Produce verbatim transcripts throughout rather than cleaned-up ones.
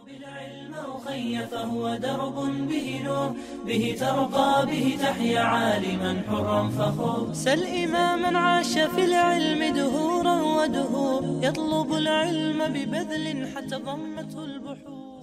بالعلم أخي فهو درب به نور به ترقى به تحيا عالما حرا فخور سل إماما عاش في العلم دهورا ودهور يطلب العلم ببذل حتى ضمته البحور.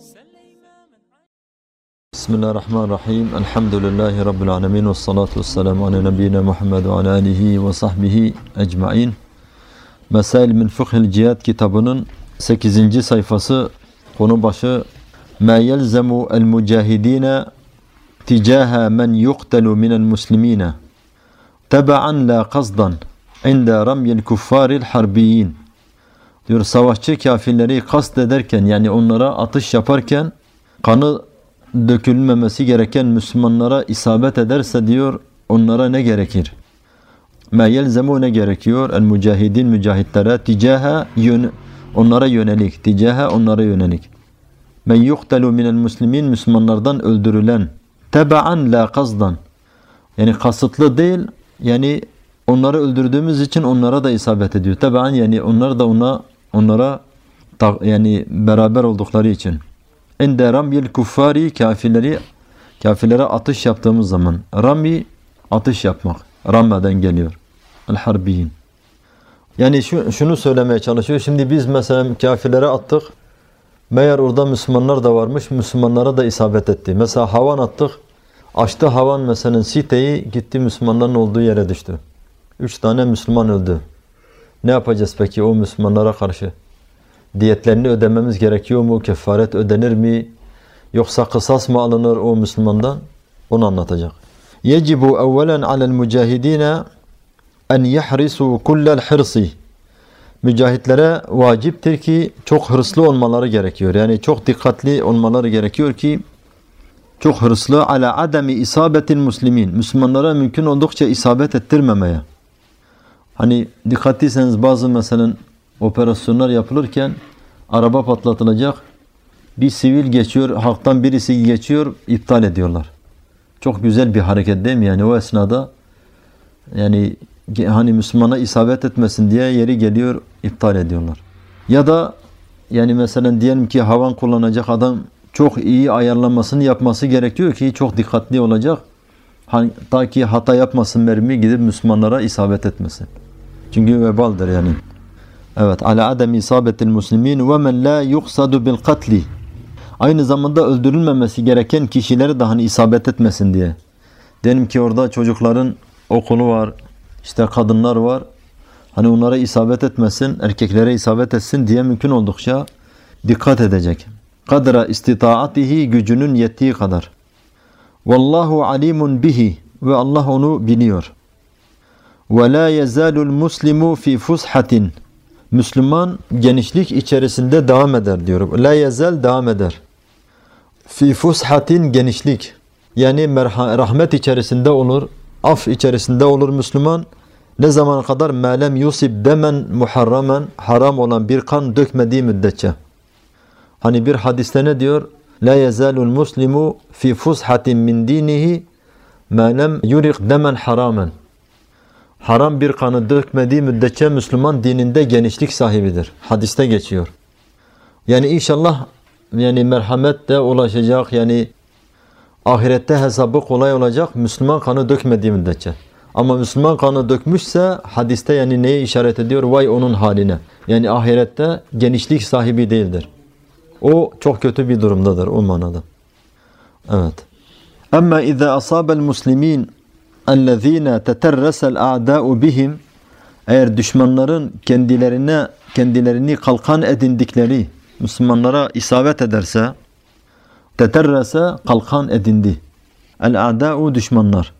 بسم الله الرحمن الرحيم. الحمد لله رب العالمين والصلاة والسلام على نبينا محمد وعلى آله وصحبه أجمعين. Mesail min Fıkhil Cihad kitabının sekizinci sayfası, konu başı Ma yelzemu el mücahidine ticaha men yuqtelu minel muslimine teba'an la qazdan inda ramyel kuffaril harbiyin. Diyor, savaşçı kafirleri kast ederken, yani onlara atış yaparken kanı dökülmemesi gereken Müslümanlara isabet ederse diyor, onlara ne gerekir? Ma yelzemu ne gerekiyor? El mücahidin, mücahitlere ticaha yön, onlara yönelik, ticaha onlara yönelik. Men yuqtelu minel muslimin, Müslümanlardan öldürülen, teba'an la qazdan, yani kasıtlı değil, yani onları öldürdüğümüz için onlara da isabet ediyor. Teba'an yani onlar da ona onlara yani beraber oldukları için. Ende ramyil kuffari, kafirleri kafirlere atış yaptığımız zaman, rami atış yapmak, rammadan geliyor. El harbiyin. Yani şu, şunu söylemeye çalışıyor. Şimdi biz mesela kafirlere attık. Meğer orada Müslümanlar da varmış. Müslümanlara da isabet etti. Mesela havan attık. Açtı havan mesela siteyi, gitti Müslümanların olduğu yere düştü. Üç tane Müslüman öldü. Ne yapacağız peki o Müslümanlara karşı? Diyetlerini ödememiz gerekiyor mu? Kefaret ödenir mi? Yoksa kısas mı alınır o Müslümandan? Onu anlatacak. Yecibu evvelen alel mücahidine en yahrisu kullel hırsi. Mücahitlere vaciptir ki çok hırslı olmaları gerekiyor. Yani çok dikkatli olmaları gerekiyor ki çok hırslı ala ademi isabetil muslimin. Müslümanlara mümkün oldukça isabet ettirmemeye. Hani dikkatliyseniz bazı mesela operasyonlar yapılırken araba patlatılacak. Bir sivil geçiyor, halktan birisi geçiyor, iptal ediyorlar. Çok güzel bir hareket değil mi? Yani o esnada yani hani Müslümana isabet etmesin diye yeri geliyor, iptal ediyorlar. Ya da yani mesela diyelim ki havan kullanacak adam çok iyi ayarlamasını yapması gerekiyor ki çok dikkatli olacak. Hani, ta ki hata yapmasın, mermi gidip Müslümanlara isabet etmesin. Çünkü vebaldir yani. Evet. Ala adem isabetil muslimin ve men la yuqsadu bil katli. Aynı zamanda öldürülmemesi gereken kişileri de hani isabet etmesin diye. Diyelim ki orada çocukların okulu var, işte kadınlar var. Hani onlara isabet etmesin, erkeklere isabet etsin diye mümkün oldukça dikkat edecek. Kadra istitaatihi, gücünün yettiği kadar. Vallahu alimun bihi, ve Allah onu biliyor. Ve la yezalul muslimu fi fushatin. Müslüman genişlik içerisinde devam eder diyor. La yezal devam eder. Fi fushatin, genişlik. Yani merha, rahmet içerisinde olur, af içerisinde olur Müslüman. Ne zamana kadar? Melem yusib demen muharramen, haram olan bir kan dökmediği müddetçe. Hani bir hadiste ne diyor? La yezalul muslimu fi fushatin min dinihi melem yurik demen haramen. Haram bir kanı dökmediği müddetçe Müslüman dininde genişlik sahibidir. Hadiste geçiyor. Yani inşallah yani merhamet de ulaşacak, yani ahirette hesabı kolay olacak Müslüman kanı dökmediği müddetçe. Ama Müslüman kanı dökmüşse hadiste yani neye işaret ediyor? Vay onun haline. Yani ahirette genişlik sahibi değildir. O çok kötü bir durumdadır o manada. Evet. Amma iza asabel muslimin ellezine teterresel a'da'u bihim, eğer düşmanların kendilerine kendilerini kalkan edindikleri Müslümanlara isabet ederse, teterrese kalkan edindi. El a'da'u, düşmanlar.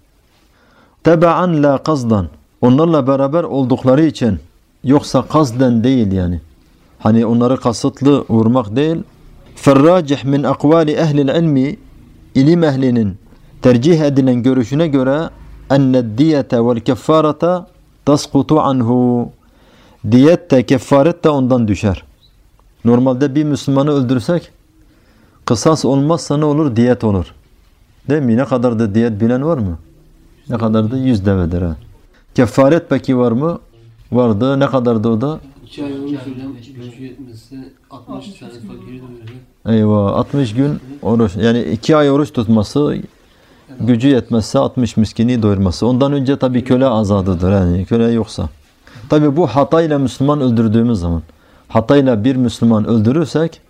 Teba'an la qazdan, onlarla beraber oldukları için, yoksa kazden değil yani. Hani onları kasıtlı vurmak değil. Ferracih min akvali ehlil ilmi, ilim ehlinin tercih edilen görüşüne göre enned diyete vel keffarete tasqutu anhu. Diyet de kefaret de ondan düşer. Normalde bir Müslümanı öldürsek kısas olmazsa ne olur? Diyet olur. Değil mi? Ne kadar da diyet bilen var mı? Ne kadar da yüz devedir ha. Kefaret peki var mı? Vardı. Ne kadardı o da? İki ay olmuş hocam, gücü yetmezse altmış tane fakiri doyuracak. Eyvah, altmış gün oruç. Yani iki ay oruç tutması, gücü yetmezse altmış miskini doyurması. Ondan önce tabii köle azadıdır. Yani köle yoksa. Tabii bu hatayla Müslüman öldürdüğümüz zaman. Hatayla bir Müslüman öldürürsek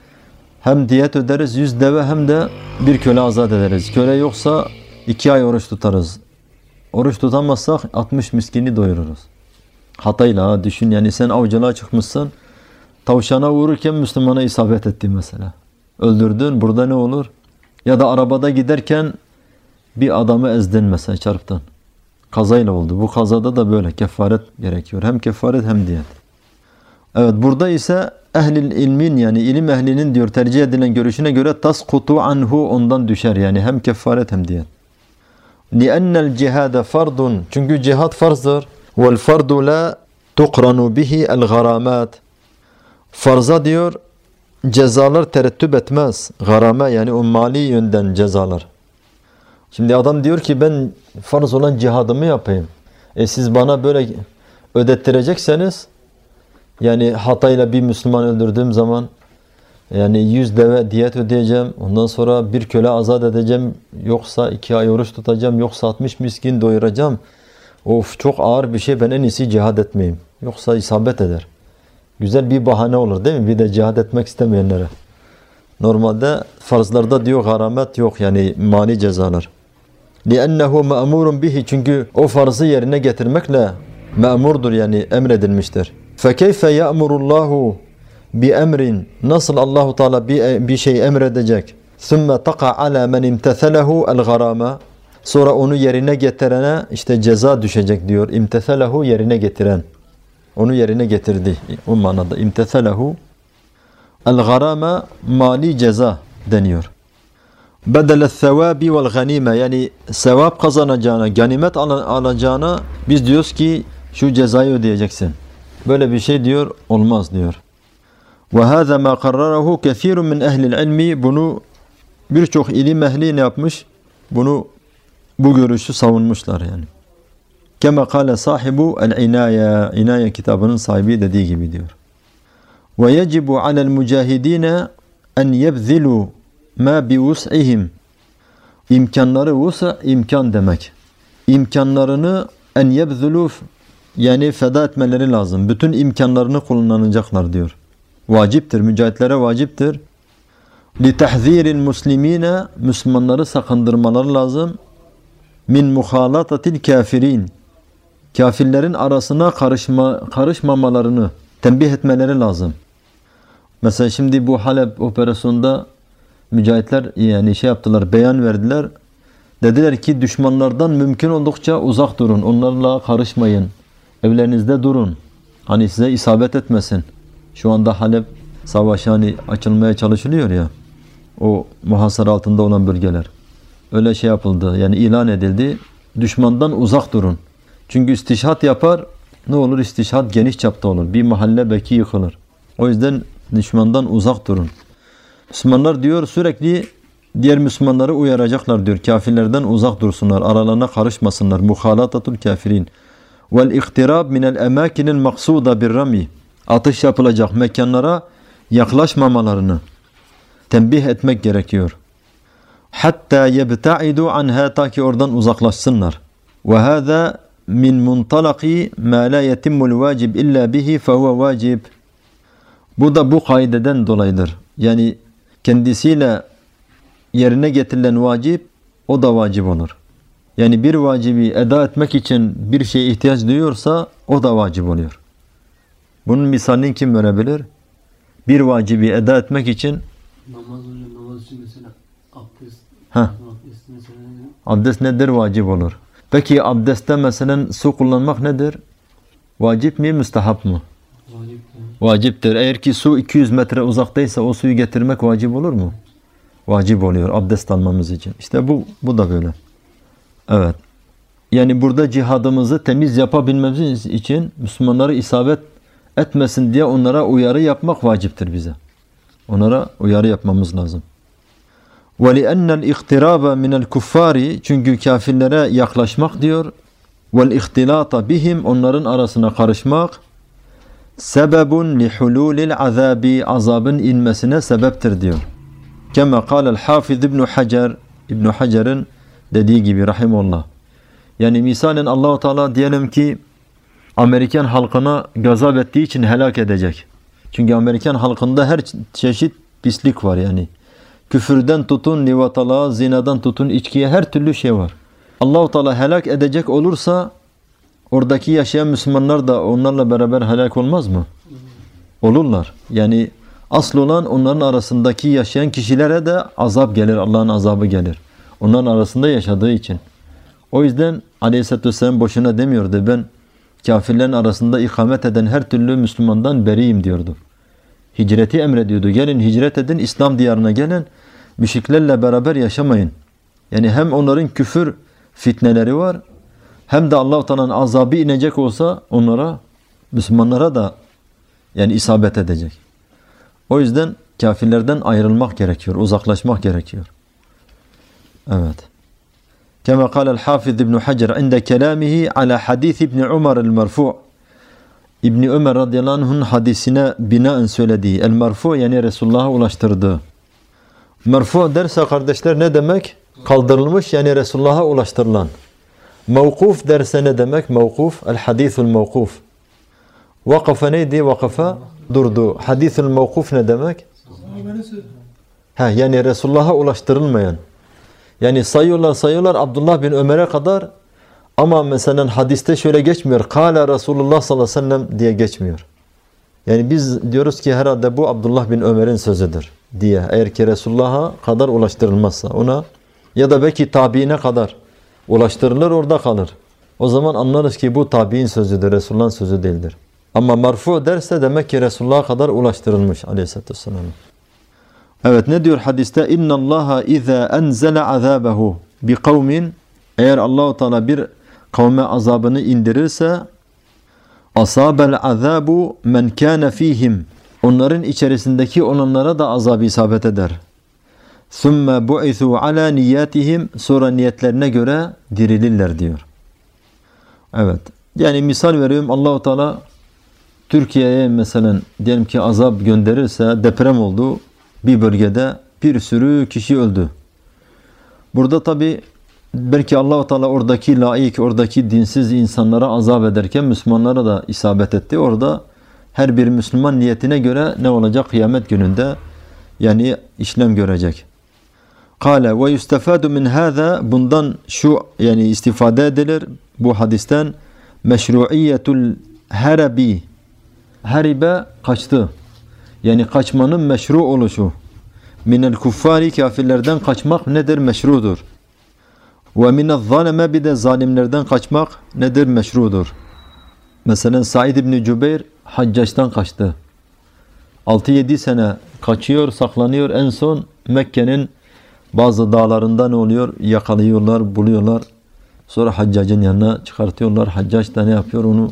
hem diyet öderiz yüz deve hem de bir köle azat ederiz. Köle yoksa iki ay oruç tutarız. Oruç tutamazsak altmış miskini doyururuz. Hatayla düşün, yani sen avcılığa çıkmışsın. Tavşana vururken Müslümana isabet etti mesela. Öldürdün, burada ne olur? Ya da arabada giderken bir adamı ezdin mesela, çarptın. Kazayla oldu. Bu kazada da böyle kefaret gerekiyor. Hem kefaret hem diyet. Evet, burada ise ehlil ilmin, yani ilim ehlinin diyor tercih edilen görüşüne göre tasqutu anhu, ondan düşer. Yani hem kefaret hem diyet. لِأَنَّ الْجِهَادَ فَرْضٌ, çünkü cihad farzdır. وَالْفَرْضُ لَا تُقْرَنُ بِهِ الْغَرَامَاتِ, farza diyor cezalar terettüp etmez. Garame, yani o mali yönden cezalar. Şimdi adam diyor ki ben farz olan cihadımı yapayım. E siz bana böyle ödettirecekseniz, yani hatayla bir Müslüman öldürdüğüm zaman yani yüz deve diyet ödeyeceğim. Ondan sonra bir köle azat edeceğim. Yoksa iki ay oruç tutacağım. Yoksa altmış miskin doyuracağım. Of, çok ağır bir şey, ben en iyisi cihad etmeyeyim. Yoksa isabet eder. Güzel bir bahane olur değil mi? Bir de cihad etmek istemeyenlere. Normalde farzlarda diyor garamet yok, yani mali cezalar. لِأَنَّهُ مَأْمُورٌ bihi, çünkü o farzı yerine getirmekle me'murdur, yani emredilmiştir. فَكَيْفَ يَأْمُرُ اللّٰهُ بِأَمْرٍ, nasıl Allahu Teala bir, bir şey emredecek? ثُمَّ تَقَعْ عَلَى مَنْ اِمْتَثَلَهُ الْغَرَامَ, sonra onu yerine getirene işte ceza düşecek diyor. İmtethelehu, yerine getiren. Onu yerine getirdi. O manada imtethelehu. El-garame, mali ceza deniyor. Bedel-el-sevabi vel-ganime, yani sevap kazanacağına, ganimet alacağına biz diyoruz ki şu cezayı ödeyeceksin. Böyle bir şey diyor olmaz diyor. Ve hâzâ mâ karrarahu kethîrun min ehlil ilmi, bunu birçok ilim ehli ne yapmış? Bunu, bu görüşü savunmuşlar yani. Kema kâle sahibu el-inâye, İnâye kitabının sahibi dediği gibi diyor. Ve yecibu alel mücahidine en yebzilu ma bi vus'ihim, imkanları, vus'a imkan demek. İmkanlarını en yebzulu, yani feda etmeleri lazım. Bütün imkanlarını kullanacaklar diyor. Vaciptir, mücahitlere vaciptir. Li tahziril muslimine, Müslümanları sakındırmaları lazım. Min muhalatatil kafirin, kafirlerin arasına karışma, karışmamalarını tembih etmeleri lazım. Mesela şimdi bu Halep operasyonunda mücahitler yani şey yaptılar, beyan verdiler. Dediler ki düşmanlardan mümkün oldukça uzak durun. Onlarla karışmayın. Evlerinizde durun. Hani size isabet etmesin. Şu anda Halep savaşı hani açılmaya çalışılıyor ya. O muhasara altında olan bölgeler. Öyle şey yapıldı. Yani ilan edildi. Düşmandan uzak durun. Çünkü istişhat yapar. Ne olur? İstişhat geniş çapta olur. Bir mahalle belki yıkılır. O yüzden düşmandan uzak durun. Müslümanlar diyor sürekli diğer Müslümanları uyaracaklar diyor. Kafirlerden uzak dursunlar. Aralarına karışmasınlar. Muhalatatul kafirin. Vel iktirab minel emakinil maksuda bir rami. Atış yapılacak mekanlara yaklaşmamalarını tembih etmek gerekiyor. Hatta yebta'idu anha, ta ki oradan uzaklaşsınlar. Ve hâzâ min muntalaki ma la yetimmul vacib illa bihi fehuve vacib. Bu da bu kaideden dolayıdır. Yani kendisiyle yerine getirilen vacip, o da vacip olur. Yani bir vacibi eda etmek için bir şeye ihtiyaç duyuyorsa o da vacip oluyor. Bunun misalini kim verebilir? Bir vacibi eda etmek için namaz hocam, namaz için mesela abdest. Heh. Abdest mesela. Abdest nedir? Vacip olur. Peki abdestte mesela su kullanmak nedir? Vacip mi, müstehap mı? Vacip. Vaciptir. Eğer ki su iki yüz metre uzaktaysa o suyu getirmek vacip olur mu? Vacip oluyor abdest almamız için. İşte bu bu da böyle. Evet. Yani burada cihadımızı temiz yapabilmemiz için Müslümanları isabet etmesin diye onlara uyarı yapmak vaciptir bize. Onlara uyarı yapmamız lazım. وَلِأَنَّ الْاِخْتِرَابَ مِنَ الْكُفَّارِ, çünkü kafirlere yaklaşmak diyor. وَالْاِخْتِلَاطَ bihim, onların arasına karışmak. sebebun li hululil azabi, azabın inmesine sebeptir diyor. Kema kâlel Hâfiz İbn Hacer, İbn Hacer'in dediği gibi rahimullah. Yani misalen Allah-u Teala diyelim ki Amerikan halkına gazap ettiği için helak edecek. Çünkü Amerikan halkında her çeşit pislik var yani. Küfürden tutun livatalığa, zinadan tutun içkiye, her türlü şey var. Allah-u Teala helak edecek olursa oradaki yaşayan Müslümanlar da onlarla beraber helak olmaz mı? Olurlar. Yani asıl olan onların arasındaki yaşayan kişilere de azap gelir, Allah'ın azabı gelir. Onların arasında yaşadığı için. O yüzden Aleyhisselatü Vesselam boşuna demiyordu. Ben kafirlerin arasında ikamet eden her türlü Müslümandan beriyim diyordu. Hicreti emrediyordu. Gelin hicret edin, İslam diyarına gelin. Müşriklerle beraber yaşamayın. Yani hem onların küfür fitneleri var, hem de Allah-u Teala'nın azabı inecek olsa onlara, Müslümanlara da yani isabet edecek. O yüzden kafirlerden ayrılmak gerekiyor, uzaklaşmak gerekiyor. Evet. Kema kâlel Hâfiz İbn Hacer inde kelâmihi ala hadîth İbn Umar el-merfu'. İbn Ömer radıyallahu anh'ın hadisine binaen söylediği el-merfu' yani Resulullah'a ulaştırdığı. Merfu' derse kardeşler ne demek? Kaldırılmış yani Resulullah'a ulaştırılan. Mevkuf derse ne demek? Mevkuf, el-hadîthul mevkuf. Vakafa neydi? Vakafa durdu. Hadîthul mevkuf ne demek? Ha, yani Resulullah'a ulaştırılmayan. Yani sayıyorlar sayıyorlar Abdullah bin Ömer'e kadar ama mesela hadiste şöyle geçmiyor. Kâle Resulullah sallallahu aleyhi ve sellem diye geçmiyor. Yani biz diyoruz ki herhalde bu Abdullah bin Ömer'in sözüdür diye. Eğer ki Resulullah'a kadar ulaştırılmazsa ona ya da belki tabiine kadar ulaştırılır orada kalır. O zaman anlarız ki bu tabiin sözüdür, Resulullah'ın sözü değildir. Ama marfu derse demek ki Resulullah'a kadar ulaştırılmış aleyhissalatü vesselam. Evet ne diyor hadiste? İnna Allaha iza enzela azabehu bi kavmin, eğer Allahu Teala bir kavme azabını indirirse asabel azabu men kana fihim, onların içerisindeki olanlara da azabı isabet eder. Thumma bu'ithu ala niyatihim, sonra niyetlerine göre dirilirler diyor. Evet. Yani misal veriyorum, Allahu Teala Türkiye'ye mesela diyelim ki azap gönderirse, deprem oldu. Bir bölgede bir sürü kişi öldü. Burada tabi belki Allah-u Teala oradaki laik, oradaki dinsiz insanlara azap ederken Müslümanlara da isabet etti. Orada her bir Müslüman niyetine göre ne olacak? Kıyamet gününde yani işlem görecek. Kale ve yustefadu min hâzâ, bundan şu yani istifade edilir bu hadisten, meşru'iyetul harabi, haribe kaçtı. Yani kaçmanın meşru oluşu. Minel kuffari, kafirlerden kaçmak nedir? Meşrudur. Ve minel zaleme, bir de zalimlerden kaçmak nedir? Meşrudur. Mesela Said İbni Cübeyr Haccaç'tan kaçtı. altı yedi sene kaçıyor, saklanıyor. En son Mekke'nin bazı dağlarında ne oluyor? Yakalıyorlar, buluyorlar. Sonra Haccac'ın yanına çıkartıyorlar. Haccaç da ne yapıyor? Onu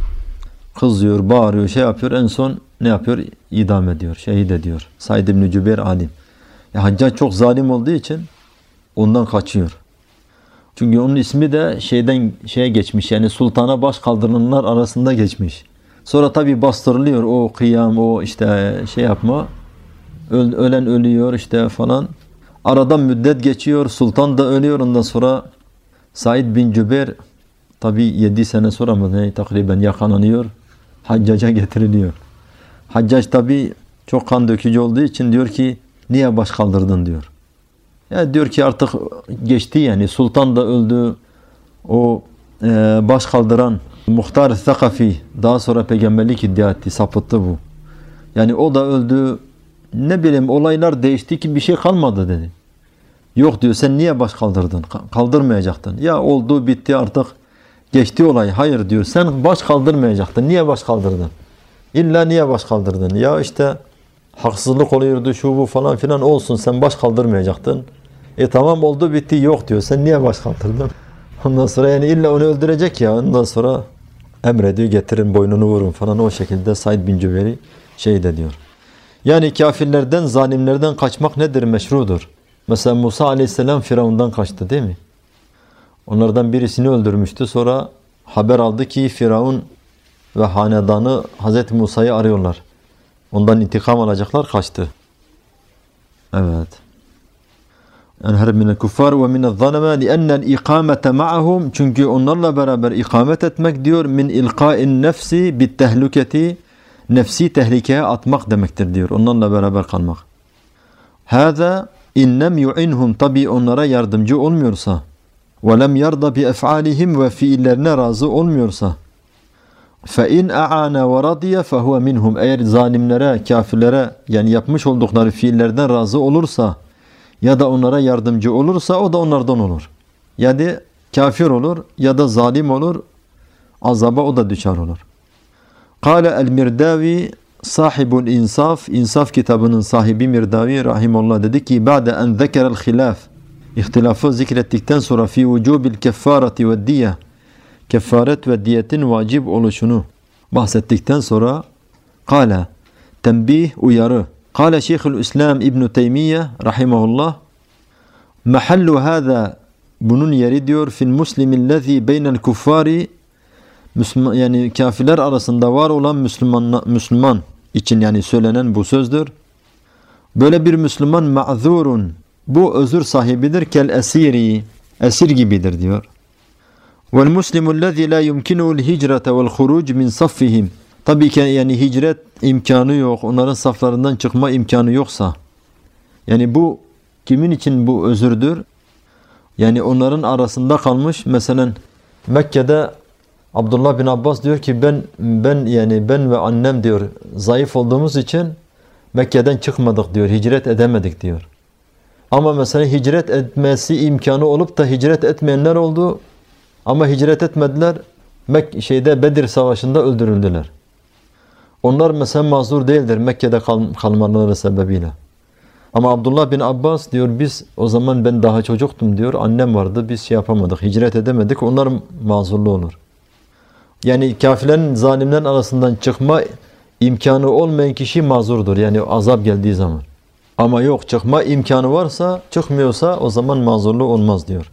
kızıyor, bağırıyor, şey yapıyor. En son ne yapıyor? İdam ediyor, şehit ediyor. Said İbni Cübeyr alim. Ya Haccac çok zalim olduğu için ondan kaçıyor. Çünkü onun ismi de şeyden şeye geçmiş. Yani sultana baş kaldırılanlar arasında geçmiş. Sonra tabi bastırılıyor o kıyam, o işte şey yapma. Öl, ölen ölüyor işte falan. Aradan müddet geçiyor. Sultan da ölüyor. Ondan sonra Said bin Cübeyr tabi yedi sene sonra mı ne takriben yakalanıyor. Haccac'a getiriliyor. Haccac tabi çok kan dökücü olduğu için diyor ki niye baş kaldırdın diyor. Ya diyor ki artık geçti yani, sultan da öldü. O e, baş kaldıran Muhtar Thakafi daha sonra peygamberlik iddia etti, sapıttı bu. Yani o da öldü. Ne bileyim olaylar değişti ki bir şey kalmadı dedi. Yok diyor, sen niye baş kaldırdın? Kaldırmayacaktın. Ya oldu bitti artık geçti olay. Hayır diyor, sen baş kaldırmayacaktın. Niye baş kaldırdın? İlla niye baş kaldırdın? Ya işte haksızlık oluyordu şu bu falan filan, olsun sen baş kaldırmayacaktın. E tamam oldu bitti, yok diyor, sen niye baş kaldırdın? Ondan sonra yani illa onu öldürecek ya, ondan sonra emrediyor getirin boynunu vurun falan, o şekilde Said bin Cübeyr'i şehit ediyor. Yani kafirlerden, zalimlerden kaçmak nedir? Meşrudur. Mesela Musa aleyhisselam Firavun'dan kaçtı değil mi? Onlardan birisini öldürmüştü. Sonra haber aldı ki Firavun ve hanedanı Hazreti Musa'yı arıyorlar. Ondan intikam alacaklar, kaçtı. Evet. Enher minel kuffar ve minel zaleme li'ennel ikamete ma'ahum, çünkü onlarla beraber ikamet etmek diyor min ilqa'in nefsi bit tehlüketi, nefsi tehlikeye atmak demektir diyor. Onlarla beraber kalmak. Hâzâ innem yu'inhum, tabi onlara yardımcı olmuyorsa ve lem yarda bi ef'alihim, ve fiillerine razı olmuyorsa fe in a'ana ve radiye fehuve minhum, eğer zalimlere, kafirlere yani yapmış oldukları fiillerden razı olursa ya da onlara yardımcı olursa o da onlardan olur. Yani kafir olur ya da zalim olur, azaba o da düşer olur. Kâle el-Mirdavi sahibul insaf, insaf kitabının sahibi Mirdavi rahimullah dedi ki ba'de en zekerel hilaf, ihtilafı zikrettikten sonra fi vücubil keffareti ve diye, kefaret ve diyetin vacip oluşunu bahsettikten sonra kâle, tembih, uyarı. Kâle Şeyhülislam İbn Teymiye rahimahullah, mahallu hâzâ, bunun yeri diyor fil muslimillezî beynel kuffari, Müslüman, yani kafirler arasında var olan Müslüman, Müslüman için yani söylenen bu sözdür. Böyle bir Müslüman ma'zurun, bu özür sahibidir, kel esiri, esir gibidir diyor. Vel muslimu lezî la yumkinu'l hicrete vel huruc min saffihim, tabii ki yani hicret imkanı yok, onların saflarından çıkma imkanı yoksa, yani bu kimin için bu özürdür? Yani onların arasında kalmış, mesela Mekke'de Abdullah bin Abbas diyor ki ben ben yani ben ve annem diyor zayıf olduğumuz için Mekke'den çıkmadık diyor, hicret edemedik diyor. Ama mesela hicret etmesi imkanı olup da hicret etmeyenler oldu ama hicret etmediler, Mek şeyde Bedir Savaşı'nda öldürüldüler. Onlar mesela mazur değildir Mekke'de kal kalmaları sebebiyle. Ama Abdullah bin Abbas diyor biz o zaman ben daha çocuktum diyor, annem vardı, biz şey yapamadık, hicret edemedik, onlar mazurlu olur. Yani kafirlerin, zalimlerin arasından çıkma imkanı olmayan kişi mazurdur. Yani azap geldiği zaman. Ama yok, çıkma imkanı varsa, çıkmıyorsa o zaman mazurlu olmaz diyor.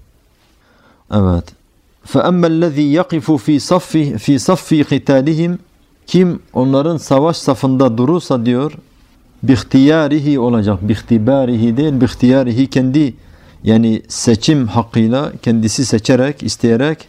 Evet. فَأَمَّا الَّذ۪ي يَقِفُ ف۪ي صَفِّ ف۪ي صَفِّ قِتَالِهِمْ, kim onların savaş safında durursa diyor, bihtiyarihi olacak. Bihtibarihi değil, bihtiyarihi, kendi yani seçim hakkıyla, kendisi seçerek, isteyerek,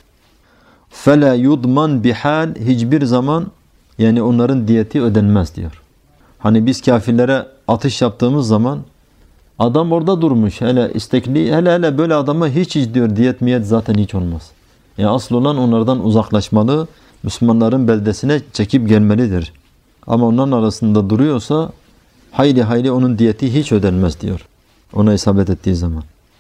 فَلَا يُضْمَنْ بِحَالٍ, hiçbir zaman yani onların diyeti ödenmez diyor. Hani biz kafirlere atış yaptığımız zaman adam orada durmuş, hele istekli, hele hele böyle adama hiç hiç diyor diyet miyet zaten hiç olmaz. Yani asıl olan onlardan uzaklaşmalı, Müslümanların beldesine çekip gelmelidir. Ama onların arasında duruyorsa hayli hayli onun diyeti hiç ödenmez diyor. Ona isabet ettiği zaman.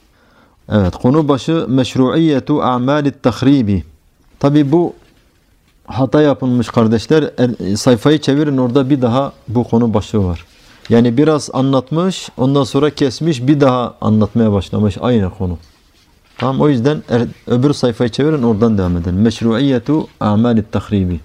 Evet, konu başı meşruiyetu a'malit tahribi. Tabi bu hata yapılmış kardeşler, sayfayı çevirin, orada bir daha bu konu başlığı var. Yani biraz anlatmış, ondan sonra kesmiş, bir daha anlatmaya başlamış aynı konu. Tamam, o yüzden öbür sayfayı çevirin, oradan devam edelim. Meşruiyetu a'malit tahribi.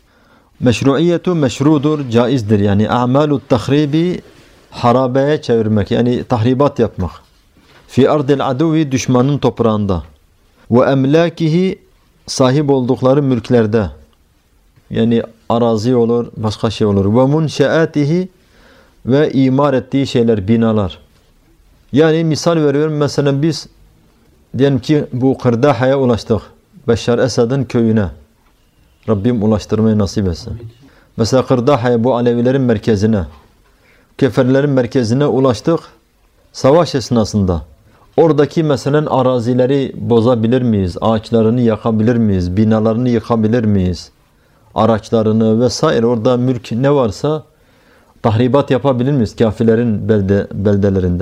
Meşruiyetu meşrudur, caizdir. Yani a'malut tahribi harabeye çevirmek, yani tahribat yapmak. Fi ardil aduvi, düşmanın toprağında. Ve emlakihi, sahip oldukları mülklerde. Yani arazi olur, başka şey olur. Ve munşeatihi, ve imar ettiği şeyler, binalar. Yani misal veriyorum, mesela biz diyelim ki bu Kırdaha'ya ulaştık. Beşşar Esad'ın köyüne. Rabbim ulaştırmayı nasip etsin. Mesela Kırdaha'ya, bu Alevilerin merkezine, Kefirlerin merkezine ulaştık. Savaş esnasında oradaki mesela arazileri bozabilir miyiz? Ağaçlarını yakabilir miyiz? Binalarını yıkabilir miyiz? Araçlarını vesaire, orada mülk ne varsa tahribat yapabilir miyiz kafirlerin belde, beldelerinde?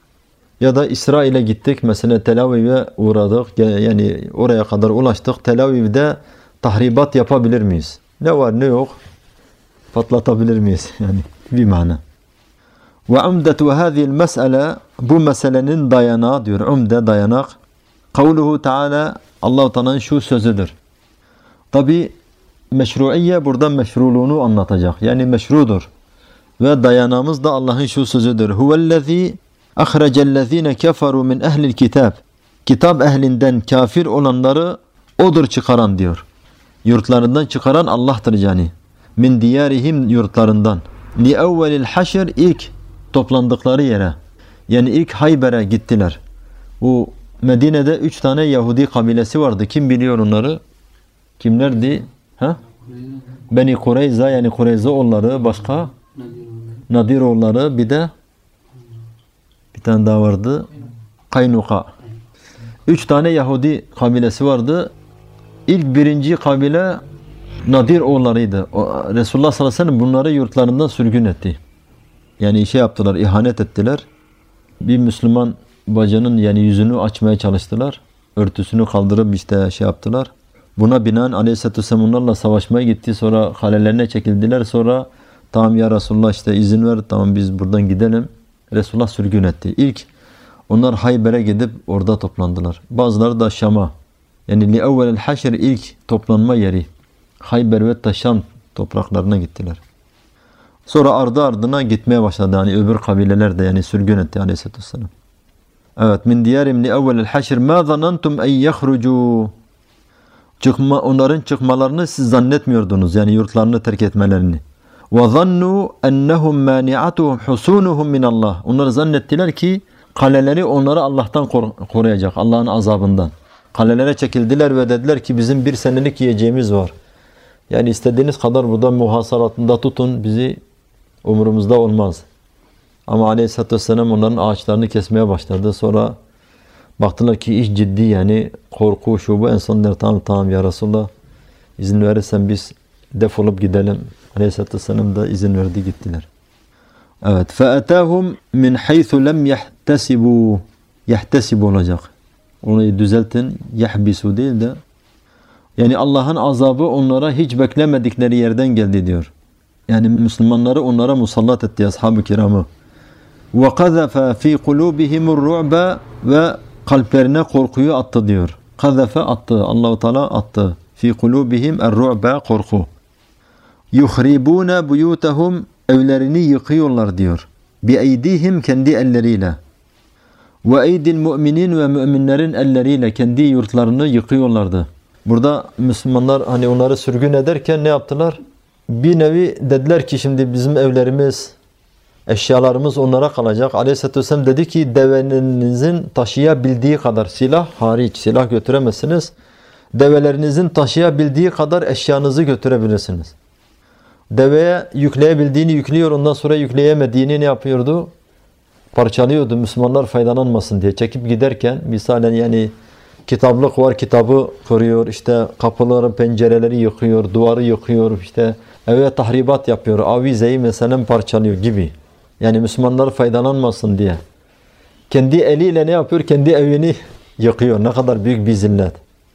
Ya da İsrail'e gittik, mesela Tel Aviv'e uğradık, yani oraya kadar ulaştık. Tel Aviv'de tahribat yapabilir miyiz? Ne var ne yok patlatabilir miyiz? Yani bir mana. Ve umdetu hâzihil mes'ele, bu meselenin dayanağı diyor. Umde, dayanak. Kavluhu Teala, Allah-u Teala'nın şu sözüdür. Tabi meşruiye burada meşruluğunu anlatacak. Yani meşrudur. Ve dayanağımız da Allah'ın şu sözüdür. Huvellezî ahrecellezîne keferu min ehlil kitab. Kitap ehlinden kafir olanları odur çıkaran diyor. Yurtlarından çıkaran Allah'tır yani. Min diyarihim yurtlarından. Li evvelil haşr ilk toplandıkları yere. Yani ilk Hayber'e gittiler. Bu Medine'de üç tane Yahudi kabilesi vardı. Kim biliyor onları? Kimlerdi? Ha? Beni Kureyza yani Kureyza oğulları, başka? Nadir oğulları, bir de bir tane daha vardı. Kaynuka. Üç tane Yahudi kabilesi vardı. İlk birinci kabile Nadir oğullarıydı. O, Resulullah sallallahu aleyhi ve sellem bunları yurtlarından sürgün etti. Yani şey yaptılar, ihanet ettiler. Bir Müslüman bacının yani yüzünü açmaya çalıştılar. Örtüsünü kaldırıp işte şey yaptılar. Buna binaen aleyhisselatü vesselam onlarla savaşmaya gitti. Sonra kalelerine çekildiler. Sonra tamam ya Resulullah işte izin ver, tamam biz buradan gidelim. Resulullah sürgün etti. İlk onlar Hayber'e gidip orada toplandılar. Bazıları da Şam'a. Yani li evvelel haşr ilk toplanma yeri. Hayber ve Taşam topraklarına gittiler. Sonra ardı ardına gitmeye başladı. Yani öbür kabileler de yani sürgün etti aleyhisselatü vesselam. Evet. Min diyarim li evvelel haşr ma zanantum en yahrucu. Çıkma, onların çıkmalarını siz zannetmiyordunuz. Yani yurtlarını terk etmelerini. Ve zannu ennehum mani'atuhum husunuhum min Allah. Onlar zannettiler ki kaleleri onları Allah'tan koruyacak. Allah'ın azabından. Kalelere çekildiler ve dediler ki bizim bir senelik yiyeceğimiz var. Yani istediğiniz kadar burada muhasaratında tutun, bizi umurumuzda olmaz. Ama aleyhissalatü vesselam onların ağaçlarını kesmeye başladı. Sonra baktılar ki iş ciddi yani korku şu bu. En son der tamam tamam ya Resulullah izin verirsen biz defolup gidelim. Aleyhissalatü vesselam da izin verdi, gittiler. Evet. فَاَتَاهُمْ مِنْ حَيْثُ لَمْ يَحْتَسِبُوا Yahtesib olacak. Onu düzeltin. Yahbisu değil de. Yani Allah'ın azabı onlara hiç beklemedikleri yerden geldi diyor. Yani Müslümanları onlara musallat etti ashab-ı kiramı. وَقَذَفَ ف۪ي قُلُوبِهِمُ الرُّعْبَ Ve kalplerine korkuyu attı diyor. Kazefe attı. Allah-u Teala attı. Fi kulubihim er-ru'ba korku. Yuhribuna buyutahum evlerini yıkıyorlar diyor. Bi eydihim kendi elleriyle. Ve eydil mu'minin ve müminlerin elleriyle kendi yurtlarını yıkıyorlardı. Burada Müslümanlar hani onları sürgün ederken ne yaptılar? Bir nevi dediler ki şimdi bizim evlerimiz, eşyalarımız onlara kalacak. Aleyhisselatü Vesselam dedi ki devenizin taşıyabildiği kadar silah hariç silah götüremezsiniz. Develerinizin taşıyabildiği kadar eşyanızı götürebilirsiniz. Deveye yükleyebildiğini yüklüyor, ondan sonra yükleyemediğini ne yapıyordu? Parçalıyordu Müslümanlar faydalanmasın diye. Çekip giderken misalen yani kitaplık var, kitabı kırıyor, işte kapıları, pencereleri yıkıyor, duvarı yıkıyor, işte eve tahribat yapıyor, avizeyi mesela parçalıyor gibi. Yani Müslümanlar faydalanmasın diye. Kendi eliyle ne yapıyor? Kendi evini yıkıyor. Ne kadar büyük bir zillet.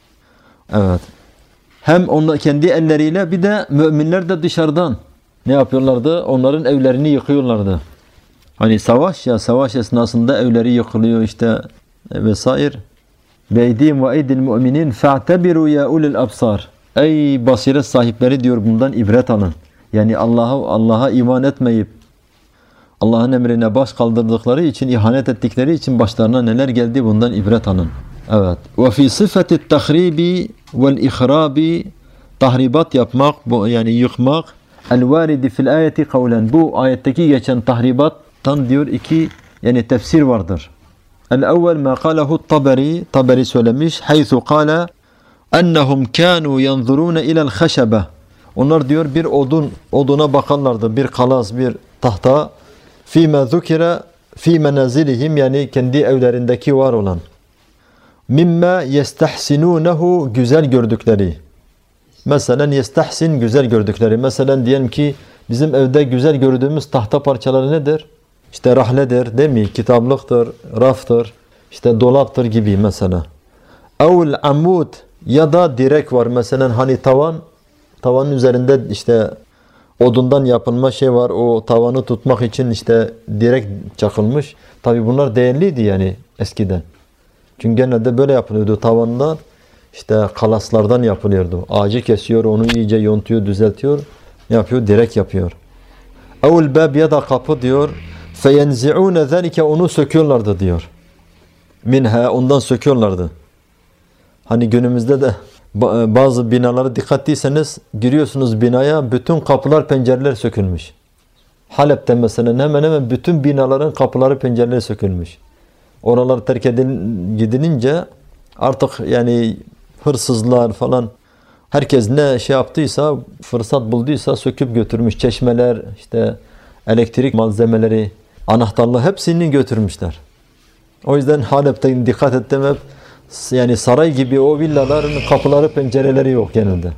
Evet. Hem onlar kendi elleriyle bir de müminler de dışarıdan ne yapıyorlardı? Onların evlerini yıkıyorlardı. Hani savaş ya, savaş esnasında evleri yıkılıyor işte vesaire. Beydim ve eydil müminin fa'tebiru ya ulul absar. Ey basiret sahipleri diyor, bundan ibret alın. Yani Allah'a Allah'a iman etmeyip Allah'ın emrine baş kaldırdıkları için, ihanet ettikleri için başlarına neler geldi, bundan ibret alın. Evet. Ve fi sıfati tahribi vel ihrabi, tahribat yapmak, bu yani yıkmak, el varidi fil ayeti kavlen, bu ayetteki geçen tahribattan diyor iki yani tefsir vardır. El evvel ma kalehu Taberi, Taberi söylemiş, haythu kâle ennehum kânû yanzurûne ilel haşebe. Onlar diyor bir odun, oduna bakarlardı, bir kalas, bir tahta. Fîme zukire fî menazilihim, yani kendi evlerindeki var olan. Mimme yestahsinûnehu, güzel gördükleri. Mesela yestahsin, güzel gördükleri. Mesela diyelim ki bizim evde güzel gördüğümüz tahta parçaları nedir? İşte rahledir, değil mi? Kitaplıktır, raftır, işte dolaptır gibi mesela. Evl amud, ya da direk var. Mesela hani tavan, tavanın üzerinde işte odundan yapılma şey var. O tavanı tutmak için işte direk çakılmış. Tabi bunlar değerliydi yani eskiden. Çünkü genelde böyle yapılıyordu. Tavanlar işte kalaslardan yapılıyordu. Ağacı kesiyor, onu iyice yontuyor, düzeltiyor. Ne yapıyor? Direk yapıyor. Evl bab, ya da kapı diyor. Feyenzi'ûne zâlike, onu söküyorlardı diyor. Minha, ondan söküyorlardı. Hani günümüzde de Bazı binalara dikkat ettiyseniz giriyorsunuz binaya, bütün kapılar pencereler sökülmüş. Halep'te mesela hemen hemen bütün binaların kapıları pencereleri sökülmüş. Oralar terk edilince artık yani hırsızlar falan herkes ne şey yaptıysa, fırsat bulduysa söküp götürmüş. Çeşmeler, işte elektrik malzemeleri, anahtarlığı hepsini götürmüşler. O yüzden Halep'te dikkat ettim hep yani saray gibi o villaların kapıları pencereleri yok genelde.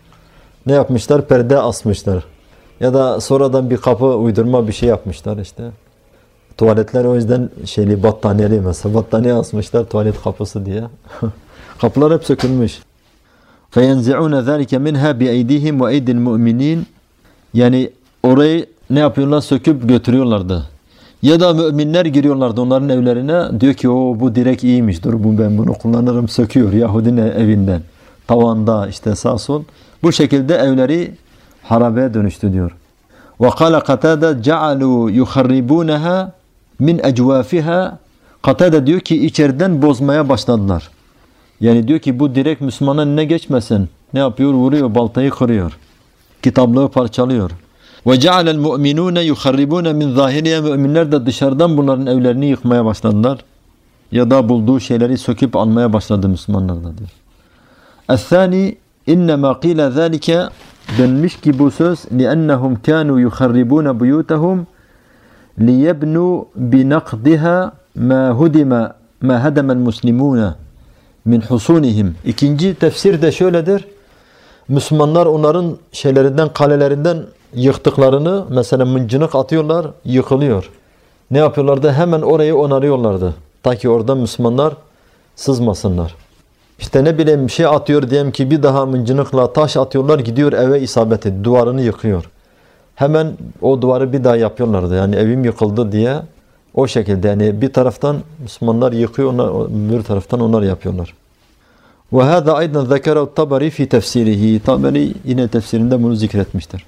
Ne yapmışlar? Perde asmışlar. Ya da sonradan bir kapı uydurma bir şey yapmışlar işte. Tuvaletler o yüzden şeyli battaniyeli mesela. Battaniye asmışlar tuvalet kapısı diye. Kapılar hep sökülmüş. فَيَنْزِعُونَ ذَٰلِكَ مِنْهَا بِاَيْدِهِمْ وَاَيْدِ الْمُؤْمِنِينَ Yani orayı ne yapıyorlar? Söküp götürüyorlardı. Ya da müminler giriyorlardı onların evlerine. Diyor ki o bu direkt iyiymiş. Dur bu ben bunu kullanırım. Söküyor Yahudinin evinden. Tavanda işte sağ sol. Bu şekilde evleri harabeye dönüştü diyor. وَقَالَ قَتَادَ جَعَلُوا يُخَرِّبُونَهَا min ecvafiha. Katade diyor ki içeriden bozmaya başladılar. Yani diyor ki bu direkt Müslümanın önüne geçmesin. Ne yapıyor? Vuruyor, baltayı kırıyor. Kitaplığı parçalıyor. Ve cealel mu'minune yuharribune min zahiriye. Müminler de dışarıdan bunların evlerini yıkmaya başladılar. Ya da bulduğu şeyleri söküp almaya başladı Müslümanlar da diyor. Es-sani innema qila zalike denmiş ki bu söz li'ennehum kanu yuharribune buyutahum liyebnu binaqdiha ma hudima ma hadama'l muslimuna min husunihim. İkinci tefsir de şöyledir. Müslümanlar onların şeylerinden, kalelerinden yıktıklarını mesela mıncınık atıyorlar, yıkılıyor. Ne yapıyorlardı? Hemen orayı onarıyorlardı. Ta ki orada Müslümanlar sızmasınlar. İşte ne bileyim bir şey atıyor diyelim ki bir daha mıncınıkla taş atıyorlar, gidiyor eve isabet ediyor. Duvarını yıkıyor. Hemen o duvarı bir daha yapıyorlardı. Yani evim yıkıldı diye o şekilde yani bir taraftan Müslümanlar yıkıyor, onlar, bir taraftan onlar yapıyorlar. Ve hâzâ aydan zekârehu Tabari fi tefsirihi. Tabari yine tefsirinde bunu zikretmiştir.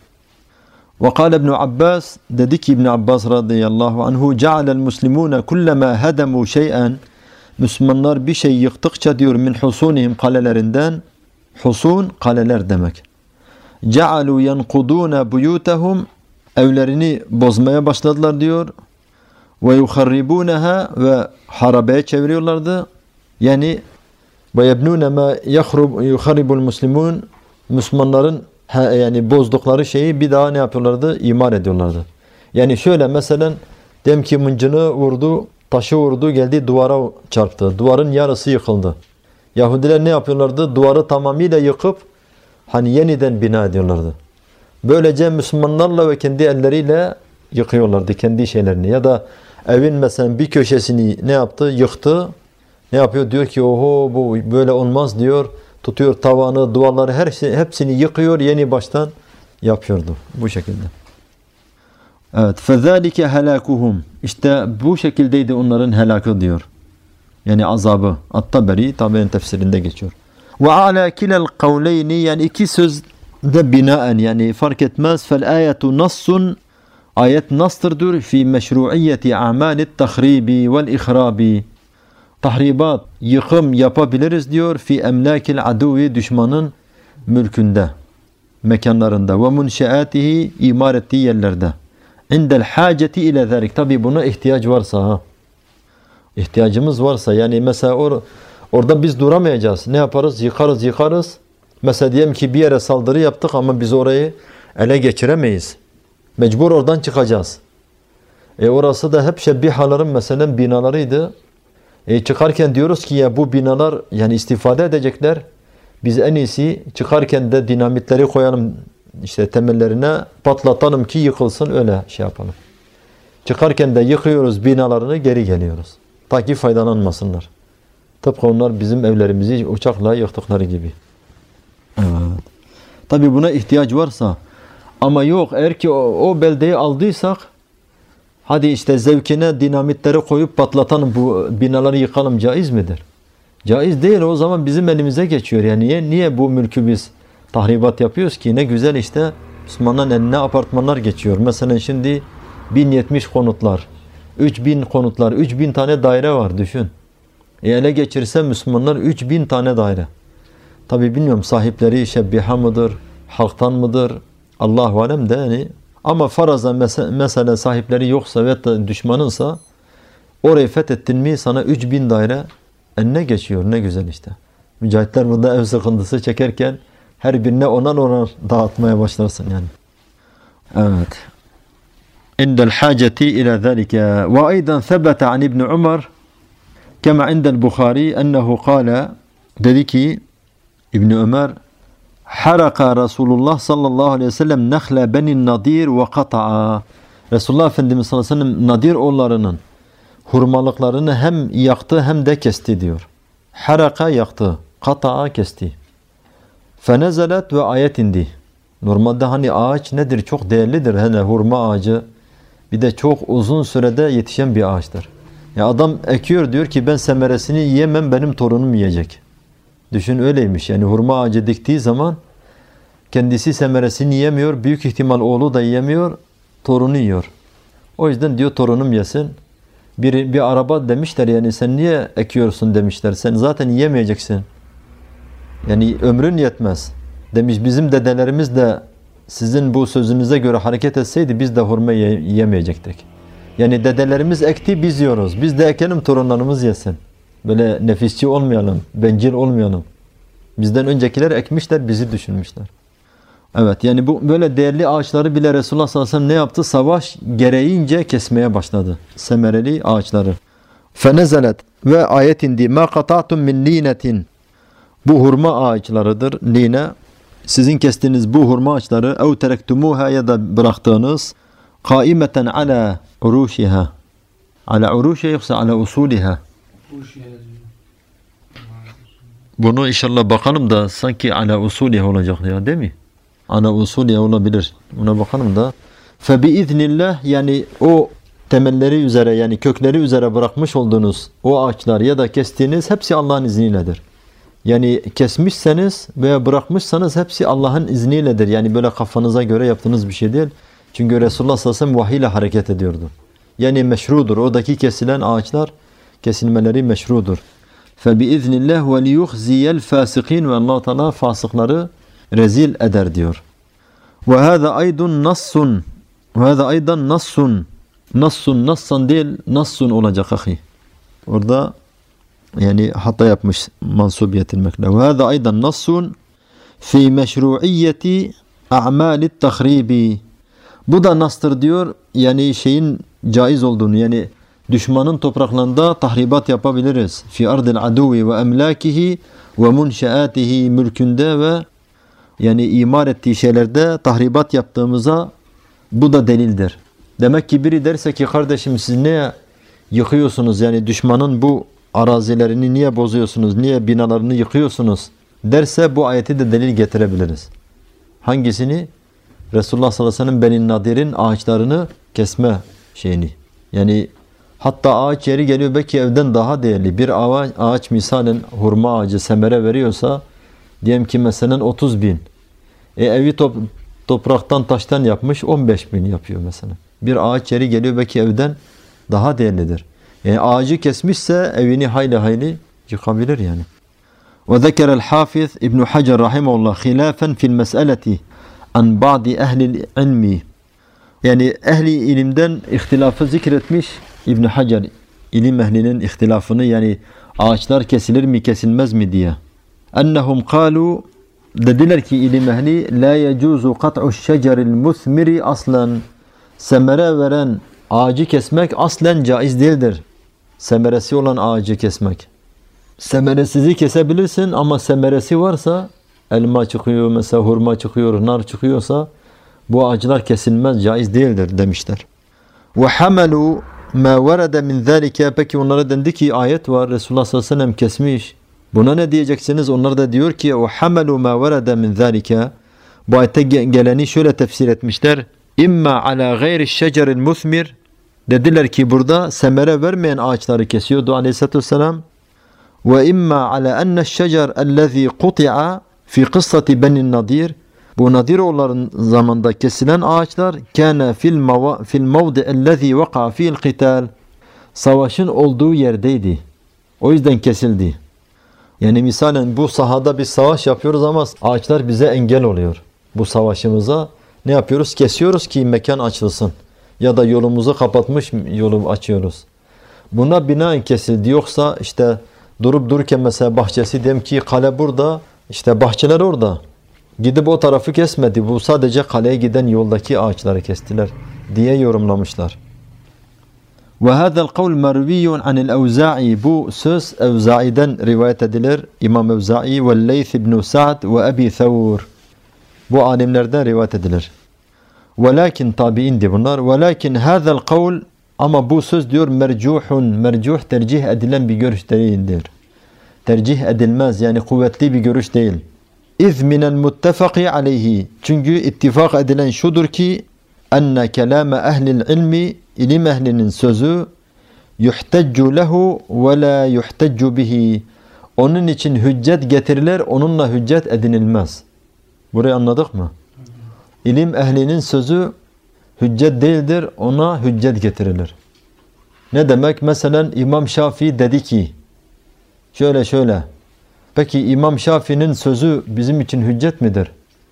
Ve kâle İbn Abbas, dedi ki İbn Abbas radıyallahu anhu cealel muslimûne kullemâ hedemû şey'en. Müslümanlar bir şey yıktıkça diyor min husunihim kalelerinden, husun kaleler demek. Cealû yenkudûne buyûtehum, evlerini bozmaya başladılar diyor. Ve yuharribûneha, ve harabeye çeviriyorlardı. Yani ve yebnûne mâ yuharribul muslimûn, Müslümanların yani bozdukları şeyi bir daha ne yapıyorlardı? İmar ediyorlardı. Yani şöyle mesela diyelim ki mıncını vurdu, taşı vurdu, geldi duvara çarptı. Duvarın yarısı yıkıldı. Yahudiler ne yapıyorlardı? Duvarı tamamıyla yıkıp hani yeniden bina ediyorlardı. Böylece Müslümanlarla ve kendi elleriyle yıkıyorlardı kendi şeylerini. Ya da evin mesela bir köşesini ne yaptı? Yıktı. Ne yapıyor? Diyor ki oho bu böyle olmaz diyor. Tutuyor tavanı, duvarları her şey, hepsini yıkıyor, yeni baştan yapıyordu. Bu şekilde. Evet. فَذَٰلِكَ هَلَاكُهُمْ İşte bu şekildeydi onların helakı diyor. Yani azabı. At-Taberi tabi'in tefsirinde geçiyor. وَعَلَى كِلَى الْقَوْلَيْنِ Yani iki sözde binaen yani fark etmez. فَالْآيَةُ نَصٌ Ayet nastırdır fi meşru'iyyeti a'malit tahribi vel ihrabi. Tahribat, yıkım yapabiliriz diyor fi emlakil aduvi, düşmanın mülkünde, mekanlarında ve munşeatihi, imar ettiği yerlerde. İndel haceti ile zelik. Tabi buna ihtiyaç varsa ha. İhtiyacımız varsa yani mesela or orada biz duramayacağız. Ne yaparız? Yıkarız yıkarız. Mesela diyelim ki bir yere saldırı yaptık ama biz orayı ele geçiremeyiz. Mecbur oradan çıkacağız. E orası da hep şebbihaların mesela binalarıydı. E çıkarken diyoruz ki ya bu binalar yani istifade edecekler. Biz en iyisi çıkarken de dinamitleri koyalım işte temellerine, patlatalım ki yıkılsın, öyle şey yapalım. Çıkarken de yıkıyoruz binalarını, geri geliyoruz. Ta ki faydalanmasınlar. Tıpkı onlar bizim evlerimizi uçakla yıktıkları gibi. Evet. Tabi buna ihtiyaç varsa ama yok eğer ki o, o beldeyi aldıysak hadi işte zevkine dinamitleri koyup patlatalım, bu binaları yıkalım, caiz midir? Caiz değil, o zaman bizim elimize geçiyor. Yani niye, niye bu mülkü biz tahribat yapıyoruz ki? Ne güzel işte Müslümanların eline apartmanlar geçiyor. Mesela şimdi bin yetmiş konutlar, üç bin konutlar, üç bin tane daire var düşün. E ele geçirse Müslümanlar üç bin tane daire. Tabi bilmiyorum sahipleri şebbiha mıdır, halktan mıdır, Allahu alem de yani. Ama faraza mes mesela sahipleri yoksa ve da düşmanınsa orayı fethettin mi sana üç bin daire eline geçiyor. Ne güzel işte. Mücahitler burada ev sıkıntısı çekerken her birine onan onan dağıtmaya başlarsın yani. Evet. İndel haceti ila zalika ve aydan thebete an İbn Umar kema indel Bukhari ennehu kâle dedi ki İbn Ömer haraka Resulullah sallallahu aleyhi ve sellem nehle benin nadir ve kata'a. Resulullah Efendimiz sallallahu aleyhi ve sellem Nadir oğullarının hurmalıklarını hem yaktı hem de kesti diyor. Haraka yaktı, kata'a kesti. Fenezelet ve ayet indi. Normalde hani ağaç nedir? Çok değerlidir. Hani hurma ağacı bir de çok uzun sürede yetişen bir ağaçtır. Ya adam ekiyor diyor ki ben semeresini yiyemem, benim torunum yiyecek. Düşün öyleymiş. Yani hurma ağacı diktiği zaman kendisi semeresini yiyemiyor. Büyük ihtimal oğlu da yiyemiyor. Torunu yiyor. O yüzden diyor torunum yesin. Bir, bir araba demişler yani sen niye ekiyorsun demişler. Sen zaten yiyemeyeceksin. Yani ömrün yetmez. Demiş bizim dedelerimiz de sizin bu sözünüze göre hareket etseydi biz de hurma yiyemeyecektik. Yani dedelerimiz ekti biz yiyoruz. Biz de ekelim torunlarımız yesin. Böyle nefisçi olmayalım, bencil olmayalım. Bizden öncekiler ekmişler, bizi düşünmüşler. Evet yani bu böyle değerli ağaçları bile Resulullah sallallahu aleyhi ve sellem ne yaptı? Savaş gereğince kesmeye başladı. Semereli ağaçları. Fenezelet ve ayet indi. Ma qata'tum min linetin. Bu hurma ağaçlarıdır. Line. Sizin kestiğiniz bu hurma ağaçları ev terektumuha ya da bıraktığınız kaimeten ala uruşiha. Ala uruşiha yoksa ala usuliha. Bunu inşallah bakalım da sanki ala usuliha olacak ya değil mi? Ala usuliha olabilir. Buna bakalım da. Fe biiznillah yani o temelleri üzere yani kökleri üzere bırakmış olduğunuz o ağaçlar ya da kestiğiniz hepsi Allah'ın izniyledir. Yani kesmişseniz veya bırakmışsanız hepsi Allah'ın izniyledir. Yani böyle kafanıza göre yaptığınız bir şey değil. Çünkü Resulullah sallallahu aleyhi ve sellem vahiy ile hareket ediyordu. Yani meşrudur. Oradaki kesilen ağaçlar kesilmeleri meşrudur. فَبِإِذْنِ اللّٰهِ وَلِيُخْزِيَ الْفَاسِقِينَ ve Allah Teala fasıkları rezil eder diyor. وَهَذَا أَيْضٌ نَصٌّ وَهَذَا أَيْضًا نَصٌّ Nassun, nassan değil, nassun olacak ahi. Orada yani hata yapmış mansubiyet etmekle. وَهَذَا أَيْضًا نَصٌّ فِي مَشْرُعِيَّةِ أَعْمَالِ التَّخْرِيبِ Bu da nastır diyor. Yani şeyin caiz olduğunu yani düşmanın topraklarında tahribat yapabiliriz. Fi ardil aduvi ve emlakihi ve munşaatihi mülkünde ve yani imar ettiği şeylerde tahribat yaptığımıza bu da delildir. Demek ki biri derse ki kardeşim siz niye yıkıyorsunuz yani düşmanın bu arazilerini niye bozuyorsunuz, niye binalarını yıkıyorsunuz derse bu ayeti de delil getirebiliriz. Hangisini? Resulullah sallallahu aleyhi ve sellem Benin Nadir'in ağaçlarını kesme şeyini. Yani hatta ağaç yeri geliyor belki evden daha değerli. Bir ağaç, ağaç misalen hurma ağacı semere veriyorsa diyelim ki mesela otuz bin. E evi top, topraktan taştan yapmış on beş bin yapıyor mesela. Bir ağaç yeri geliyor belki evden daha değerlidir. Yani ağacı kesmişse evini hayli hayli yıkabilir yani. Ve zekerel Hafiz İbn Hacer rahimehullah hilafen fil mes'eleti an ba'di ehli'l ilmi. Yani ehli ilimden ihtilafı zikretmiş İbn Hacer ilim ehlinin ihtilafını yani ağaçlar kesilir mi kesilmez mi diye. Ennehum kalu dediler ki ilim ehli la yecuzu kat'u şeceril musmiri aslan semere veren ağacı kesmek aslen caiz değildir. Semeresi olan ağacı kesmek. Semeresizi kesebilirsin ama semeresi varsa elma çıkıyor mesela hurma çıkıyor nar çıkıyorsa bu ağaçlar kesilmez caiz değildir demişler. Ve hamelu ma verede min zalika peki onlara dendi ki ayet var Resulullah sallallahu aleyhi ve sellem kesmiş. Buna ne diyeceksiniz? Onlar da diyor ki ve hamelu ma verede min zalika bu ayette geleni şöyle tefsir etmişler. İmma ala gayri şeceril musmir dediler ki burada semere vermeyen ağaçları kesiyordu aleyhissalatü vesselam. Ve imma ala enne şecer ellezî kuti'a fi kıssati benin nadir bu Nadiroğulların zamanında kesilen ağaçlar kâne fil mava fil mevdi'ellezî vaka fi'l qital savaşın olduğu yerdeydi. O yüzden kesildi. Yani misalen bu sahada bir savaş yapıyoruz ama ağaçlar bize engel oluyor. Bu savaşımıza ne yapıyoruz? Kesiyoruz ki mekan açılsın. Ya da yolumuzu kapatmış yolu açıyoruz. Buna binaen kesildi. Yoksa işte durup dururken mesela bahçesi, diyelim ki kale burada, işte bahçeler orada. Gidip o tarafı kesmedi. Bu sadece kaleye giden yoldaki ağaçları kestiler diye yorumlamışlar. وهذا القول مروي عن الأوزاعي. Bu söz Evzai'den rivayet edilir. İmam Evzai ve Leyth ibn Sa'd ve Ebi Thawr. Bu alimlerden rivayet edilir. Velakin tabiindi bunlar. Velakin هذا القول, ama bu söz diyor mercuhun. Mercuh tercih edilen bir görüş değildir. Tercih edilmez, yani kuvvetli bir görüş değil. İz minel muttefaki aleyhi. Çünkü ittifak edilen şudur ki enne kelame ehlil ilmi, ilim ehlinin sözü yuhteccu lehu ve la yuhteccu bihi. Onun için hüccet getirilir, onunla hüccet edinilmez. Burayı anladık mı? İlim ehlinin sözü hüccet değildir, ona hüccet getirilir. Ne demek? Mesela İmam Şafii dedi ki şöyle şöyle. Peki İmam Şafii'nin sözü bizim için hüccet midir?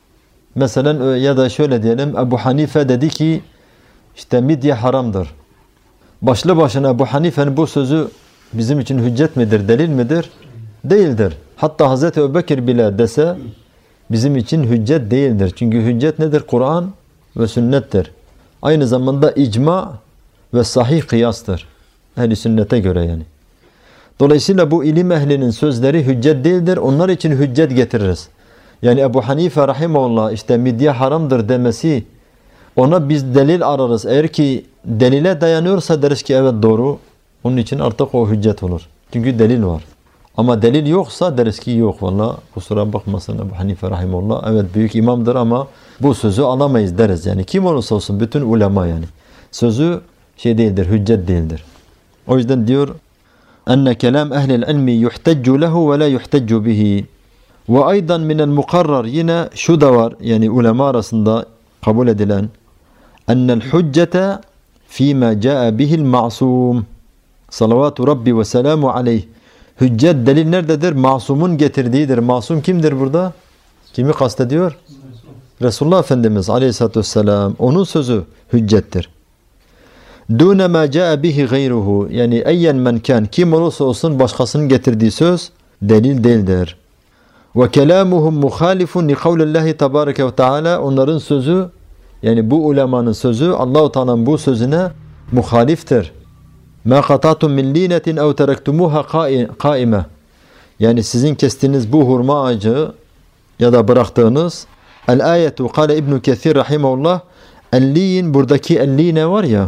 Mesela ya da şöyle diyelim, Ebu Hanife dedi ki işte midye haramdır. Başlı başına Ebu Hanife'nin bu sözü bizim için hüccet midir, delil midir? Değildir. Hatta Hazreti Ebubekir bile dese bizim için hüccet değildir. Çünkü hüccet nedir? Kur'an ve sünnettir. Aynı zamanda icma ve sahih kıyastır. Ehl-i sünnete göre yani. Dolayısıyla bu ilim ehlinin sözleri hüccet değildir. Onlar için hüccet getiririz. Yani Ebu Hanife rahimahullah işte midye haramdır demesi, ona biz delil ararız. Eğer ki delile dayanıyorsa deriz ki evet doğru. Onun için artık o hüccet olur. Çünkü delil var. Ama delil yoksa deriz ki yok valla kusura bakmasın Ebu Hanife rahimahullah. Evet büyük imamdır ama bu sözü alamayız deriz. Yani kim olursa olsun bütün ulema yani. Sözü şey değildir, hüccet değildir. O yüzden diyor enne kelam ehlil ilmi yuhteccu lehu ve la yuhteccu bihi. Ve aydan minel mukarrar, yine şu da var yani ulema arasında kabul edilen ennel hüccete fîmâ câe bihil ma'sûm salavatu rabbi ve selamu aleyh. Hüccet delil nerededir? Masumun getirdiğidir. Masum kimdir burada? Kimi kastediyor? Resulullah Efendimiz aleyhissalatü vesselam. Onun sözü hüccettir. Dûne mâ câe bihi gayruhu, yani eyyen men kân, kim olursa olsun başkasının getirdiği söz delil değildir. Ve kelâmuhum muhâlifun li kavlillahi tebâreke ve teâlâ. Onların sözü, yani bu ulemanın sözü Allah-u Teala'nın bu sözüne muhaliftir. مَا قَطَعْتُمْ مِنْ لِينَةٍ اَوْ تَرَكْتُمُوهَا قَائِمَةً. Yani sizin kestiğiniz bu hurma ağacı ya da bıraktığınız el-ayetu kâle İbn-i Kethir rahimahullah, el-liyin, buradaki el-line var ya,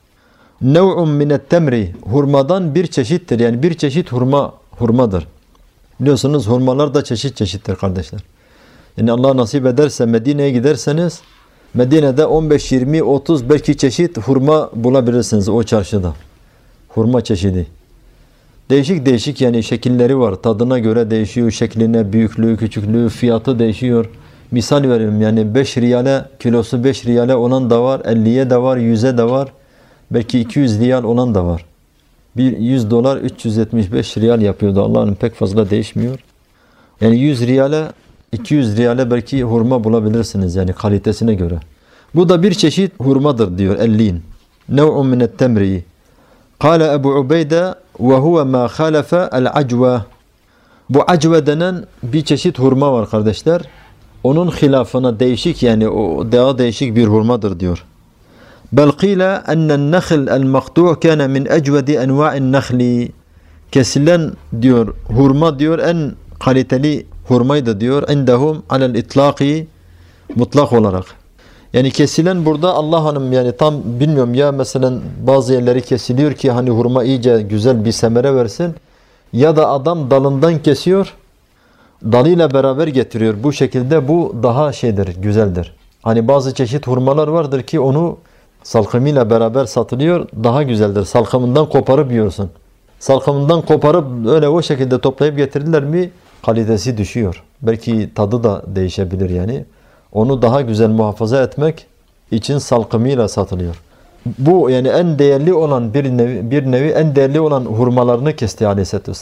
nev'un minettemri, hurmadan bir çeşittir. Yani bir çeşit hurma hurmadır. Biliyorsunuz hurmalar da çeşit çeşittir kardeşler. Yani Allah nasip ederse Medine'ye giderseniz Medine'de on beş yirmi otuz belki çeşit hurma bulabilirsiniz o çarşıda. Hurma çeşidi. Değişik değişik yani şekilleri var. Tadına göre değişiyor. Şekline, büyüklüğü, küçüklüğü, fiyatı değişiyor. Misal veriyorum yani beş riyale, kilosu beş riyale olan da var. elliye de var, yüze de var. Belki iki yüz riyal olan da var. Bir yüz dolar üç yüz yetmiş beş riyal yapıyordu. Allah'ın pek fazla değişmiyor. Yani yüz riyale, iki yüz riyale belki hurma bulabilirsiniz yani kalitesine göre. Bu da bir çeşit hurmadır diyor ellin. Nev'un minet temri. Kâle Ebu Ubeyde ve huve mâ khâlefe el-acve. Bu acve denen bir çeşit hurma var kardeşler. Onun hilafına değişik yani o daha değişik bir hurmadır diyor. Bel qîle ennen nehl el-maktu' kâne min ecvedi enva'in nehli. Kesilen diyor hurma diyor en kaliteli hurmaydı diyor. İndehum alel itlâki, mutlak olarak. Yani kesilen burada Allah hanım yani tam bilmiyorum ya mesela bazı yerleri kesiliyor ki hani hurma iyice güzel bir semere versin. Ya da adam dalından kesiyor. Dalıyla beraber getiriyor. Bu şekilde bu daha şeydir, güzeldir. Hani bazı çeşit hurmalar vardır ki onu salkımıyla beraber satılıyor. Daha güzeldir. Salkımından koparıp yiyorsun. Salkımından koparıp öyle o şekilde toplayıp getirdiler mi kalitesi düşüyor. Belki tadı da değişebilir yani. Onu daha güzel muhafaza etmek için salkımıyla satılıyor. Bu yani en değerli olan bir nevi, bir nevi en değerli olan hurmalarını kesti Aleyhisselatü Vesselam.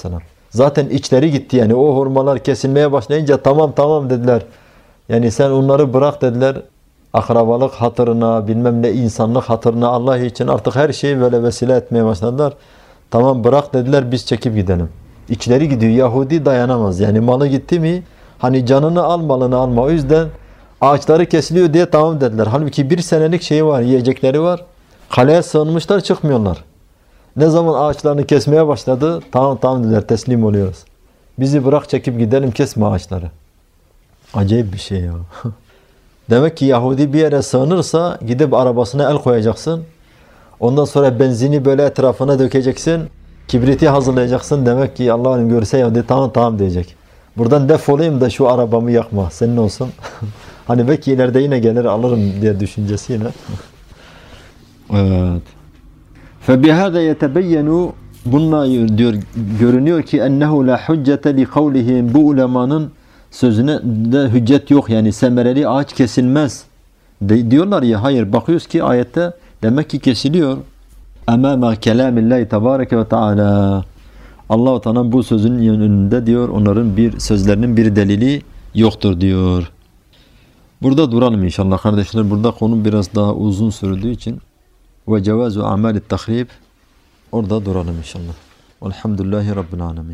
Zaten içleri gitti yani. O hurmalar kesilmeye başlayınca tamam tamam dediler. Yani sen onları bırak dediler. Akrabalık hatırına, bilmem ne insanlık hatırına, Allah için artık her şeyi böyle vesile etmeye başladılar. Tamam bırak dediler, biz çekip gidelim. İçleri gidiyor. Yahudi dayanamaz. Yani malı gitti mi? Hani canını al, malını alma. O yüzden ağaçları kesiliyor diye tamam dediler. Halbuki bir senelik şeyi var, yiyecekleri var. Kaleye sığınmışlar, çıkmıyorlar. Ne zaman ağaçlarını kesmeye başladı, tamam tamam dediler, teslim oluyoruz. Bizi bırak çekip gidelim, kesme ağaçları. Acayip bir şey ya. Demek ki Yahudi bir yere sığınırsa gidip arabasına el koyacaksın. Ondan sonra benzini böyle etrafına dökeceksin. Kibriti hazırlayacaksın. Demek ki Allah'ın görse Yahudi tamam tamam diyecek. Buradan defolayım da şu arabamı yakma. Senin olsun. Hani belki ileride yine gelir alırım diye düşüncesiyle. Evet. فَبِهَذَا يَتَبَيَّنُ Bununla diyor, görünüyor ki ennehu la huccete li kavlihim, bu ulemanın sözüne de hüccet yok, yani semereli ağaç kesilmez de, diyorlar ya. Hayır, bakıyoruz ki ayette demek ki kesiliyor. Emama kelamillahi tebareke ve teala, Allah-u Teala bu sözün önünde diyor, onların bir sözlerinin bir delili yoktur diyor. Burada duralım inşallah kardeşler. Burada konu biraz daha uzun sürdüğü için ve cevazu a'malit tahrib, orada duralım inşallah. Velhamdülillahi Rabbil alemin.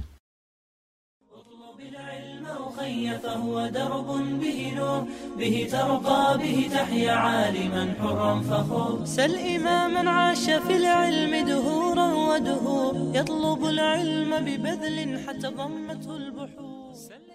فهو درب به نور به ترقى به تحيا عالما حرا فخور سل إماما عاش في العلم دهورا ودهور يطلب العلم ببذل حتى ضمته البحور